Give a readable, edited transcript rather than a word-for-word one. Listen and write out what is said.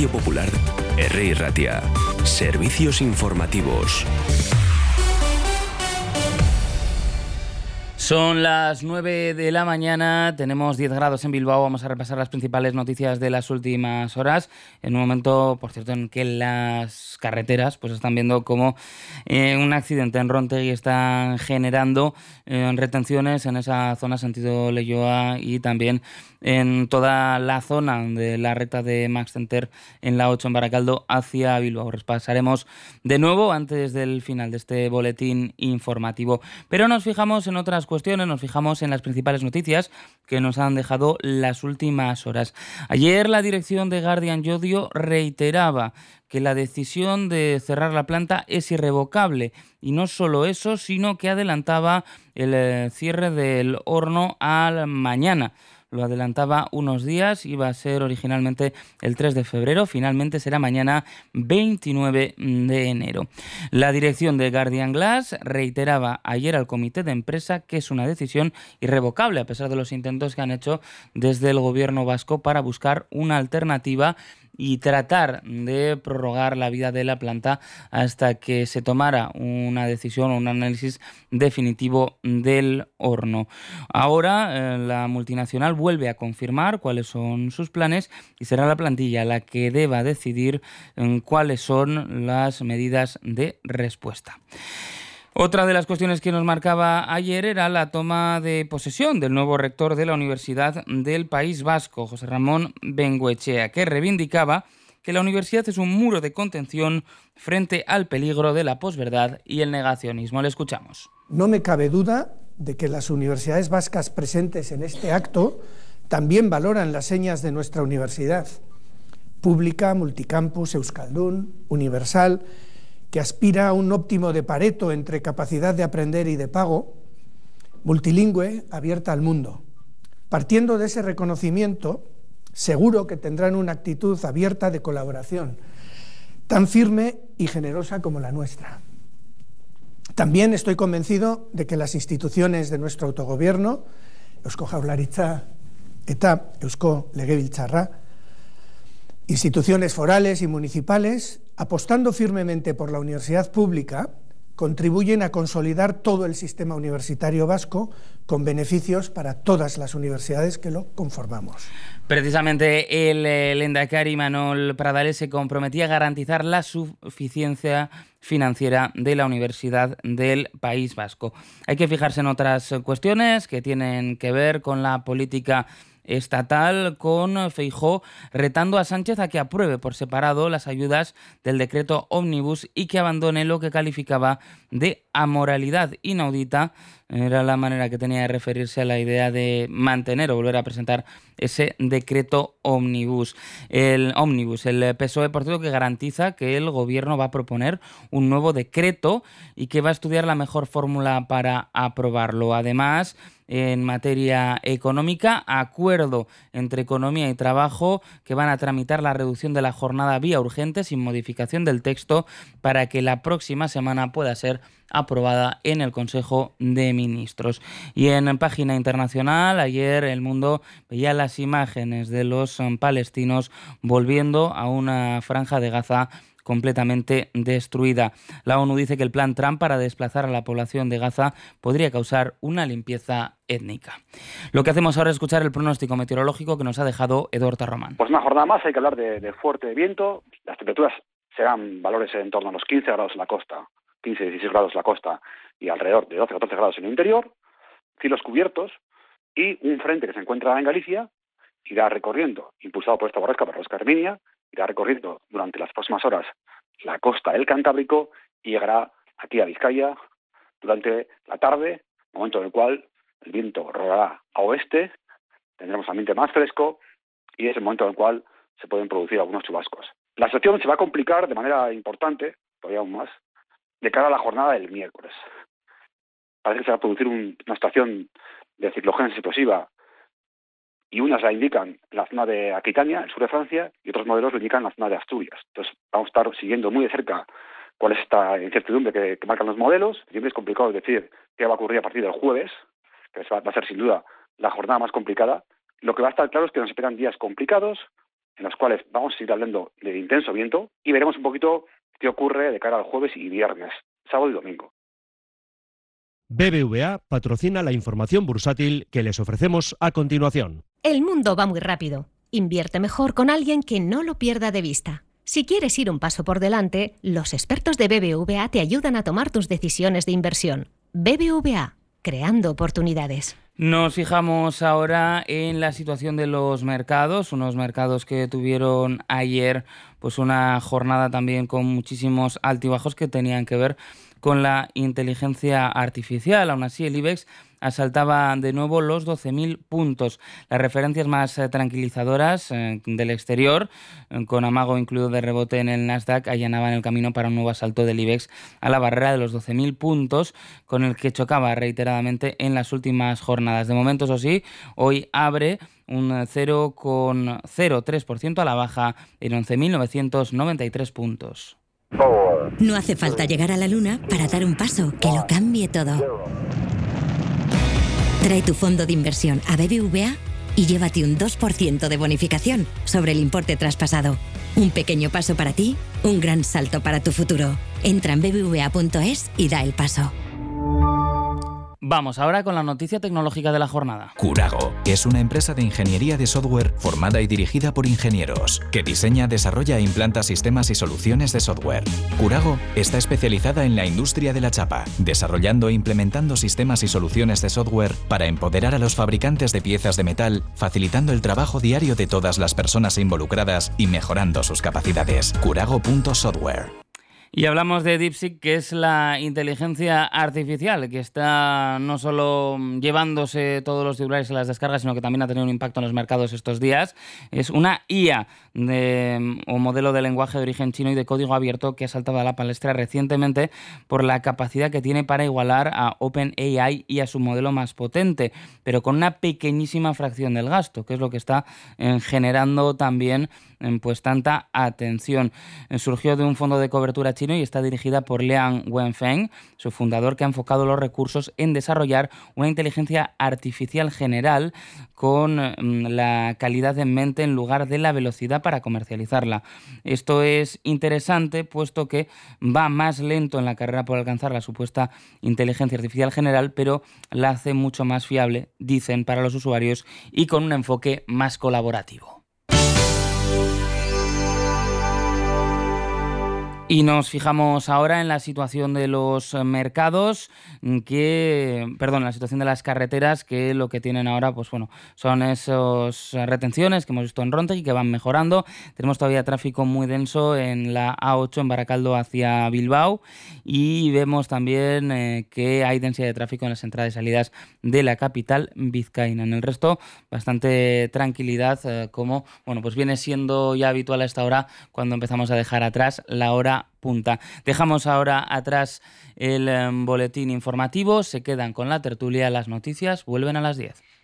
Radio Popular, Herri Ratia. Servicios informativos. Son las 9 de la mañana, tenemos 10 grados en Bilbao, vamos a repasar las principales noticias de las últimas horas. En un momento, por cierto, en que las carreteras pues están viendo como un accidente en Rontegui están generando retenciones en esa zona sentido Leioa y también en toda la zona de la recta de Max Center en la 8 en Baracaldo hacia Bilbao. Repasaremos de nuevo antes del final de este boletín informativo. Pero nos fijamos en otras cuestiones, nos fijamos en las principales noticias que nos han dejado las últimas horas. Ayer la dirección de Guardian Llodio reiteraba que la decisión de cerrar la planta es irrevocable y no solo eso, sino que adelantaba el cierre del horno al mañana. Lo adelantaba unos días, iba a ser originalmente el 3 de febrero, finalmente será mañana 29 de enero. La dirección de Guardian Glass reiteraba ayer al comité de empresa que es una decisión irrevocable, a pesar de los intentos que han hecho desde el gobierno vasco para buscar una alternativa y tratar de prorrogar la vida de la planta hasta que se tomara una decisión o un análisis definitivo del horno. Ahora la multinacional vuelve a confirmar cuáles son sus planes y será la plantilla la que deba decidir cuáles son las medidas de respuesta. Otra de las cuestiones que nos marcaba ayer era la toma de posesión del nuevo rector de la Universidad del País Vasco, José Ramón Bengoechea, que reivindicaba que la universidad es un muro de contención frente al peligro de la posverdad y el negacionismo. Le escuchamos. No me cabe duda de que las universidades vascas presentes en este acto también valoran las señas de nuestra universidad, pública, multicampus, euskaldun, universal, que aspira a un óptimo de Pareto entre capacidad de aprender y de pago, multilingüe, abierta al mundo. Partiendo de ese reconocimiento, seguro que tendrán una actitud abierta de colaboración, tan firme y generosa como la nuestra. También estoy convencido de que las instituciones de nuestro autogobierno, Eusko Jaurlaritza eta Eusko Legebiltzarra, instituciones forales y municipales, apostando firmemente por la universidad pública, contribuyen a consolidar todo el sistema universitario vasco con beneficios para todas las universidades que lo conformamos. Precisamente el lehendakari Manol Pradales se comprometía a garantizar la suficiencia financiera de la Universidad del País Vasco. Hay que fijarse en otras cuestiones que tienen que ver con la política estatal, con Feijóo retando a Sánchez a que apruebe por separado las ayudas del decreto ómnibus y que abandone lo que calificaba de amoralidad inaudita. Era la manera que tenía de referirse a la idea de mantener o volver a presentar ese decreto ómnibus. El PSOE, por cierto, que garantiza que el gobierno va a proponer un nuevo decreto y que va a estudiar la mejor fórmula para aprobarlo. Además, en materia económica, acuerdo entre Economía y Trabajo que van a tramitar la reducción de la jornada vía urgente sin modificación del texto para que la próxima semana pueda ser aprobada en el Consejo de Ministros. Y en página internacional, ayer El Mundo veía las imágenes de los palestinos volviendo a una franja de Gaza completamente destruida. La ONU dice que el plan Trump para desplazar a la población de Gaza podría causar una limpieza étnica. Lo que hacemos ahora es escuchar el pronóstico meteorológico que nos ha dejado Eduardo Román. Pues una jornada más, hay que hablar de fuerte viento. Las temperaturas serán valores en torno a los 15 grados en la costa, 15-16 grados en la costa y alrededor de 12-14 grados en el interior, cielos cubiertos y un frente que se encuentra en Galicia irá recorriendo, impulsado por esta borrasca Herminia, irá recorriendo durante las próximas horas la costa del Cantábrico y llegará aquí a Vizcaya durante la tarde, momento en el cual el viento rodará a oeste, tendremos ambiente más fresco y es el momento en el cual se pueden producir algunos chubascos. La situación se va a complicar de manera importante, todavía aún más, de cara a la jornada del miércoles. Parece que se va a producir una estación de ciclogénesis explosiva y unas la indican en la zona de Aquitania, el sur de Francia, y otros modelos lo indican en la zona de Asturias. Entonces vamos a estar siguiendo muy de cerca cuál es esta incertidumbre que marcan los modelos. Siempre es complicado decir qué va a ocurrir a partir del jueves, que va a ser sin duda la jornada más complicada. Lo que va a estar claro es que nos esperan días complicados, en los cuales vamos a seguir hablando de intenso viento y veremos un poquito qué ocurre de cara al jueves y viernes, sábado y domingo. BBVA patrocina la información bursátil que les ofrecemos a continuación. El mundo va muy rápido. Invierte mejor con alguien que no lo pierda de vista. Si quieres ir un paso por delante, los expertos de BBVA te ayudan a tomar tus decisiones de inversión. BBVA, creando oportunidades. Nos fijamos ahora en la situación de los mercados, unos mercados que tuvieron ayer pues una jornada también con muchísimos altibajos que tenían que ver con la inteligencia artificial. Aún así, el IBEX asaltaba de nuevo los 12.000 puntos. Las referencias más tranquilizadoras del exterior, con amago incluido de rebote en el Nasdaq, allanaban el camino para un nuevo asalto del IBEX a la barrera de los 12.000 puntos, con el que chocaba reiteradamente en las últimas jornadas. De momento, eso sí, hoy abre un 0,03% a la baja en 11.993 puntos. No hace falta llegar a la luna para dar un paso que lo cambie todo. Trae tu fondo de inversión a BBVA y llévate un 2% de bonificación sobre el importe traspasado. Un pequeño paso para ti, un gran salto para tu futuro. Entra en bbva.es y da el paso. Vamos ahora con la noticia tecnológica de la jornada. Curago es una empresa de ingeniería de software formada y dirigida por ingenieros, que diseña, desarrolla e implanta sistemas y soluciones de software. Curago está especializada en la industria de la chapa, desarrollando e implementando sistemas y soluciones de software para empoderar a los fabricantes de piezas de metal, facilitando el trabajo diario de todas las personas involucradas y mejorando sus capacidades. Curago.software. Y hablamos de DeepSeek, que es la inteligencia artificial que está no solo llevándose todos los titulares y las descargas, sino que también ha tenido un impacto en los mercados estos días. Es una IA o modelo de lenguaje de origen chino y de código abierto que ha saltado a la palestra recientemente por la capacidad que tiene para igualar a OpenAI y a su modelo más potente, pero con una pequeñísima fracción del gasto, que es lo que está generando también pues tanta atención. Surgió de un fondo de cobertura chino y está dirigida por Liang Wenfeng, su fundador, que ha enfocado los recursos en desarrollar una inteligencia artificial general con la calidad en mente en lugar de la velocidad para comercializarla. Esto es interesante puesto que va más lento en la carrera por alcanzar la supuesta inteligencia artificial general, pero la hace mucho más fiable, dicen, para los usuarios y con un enfoque más colaborativo. Y nos fijamos ahora en la situación de los mercados, la situación de las carreteras, que lo que tienen ahora, pues bueno, son esas retenciones que hemos visto en Rontegui que van mejorando. Tenemos todavía tráfico muy denso en la A8 en Baracaldo hacia Bilbao y vemos también que hay densidad de tráfico en las entradas y salidas de la capital vizcaína. En el resto, bastante tranquilidad, como bueno, pues viene siendo ya habitual a esta hora cuando empezamos a dejar atrás la hora punta. Dejamos ahora atrás el boletín informativo, se quedan con la tertulia, las noticias vuelven a las 10.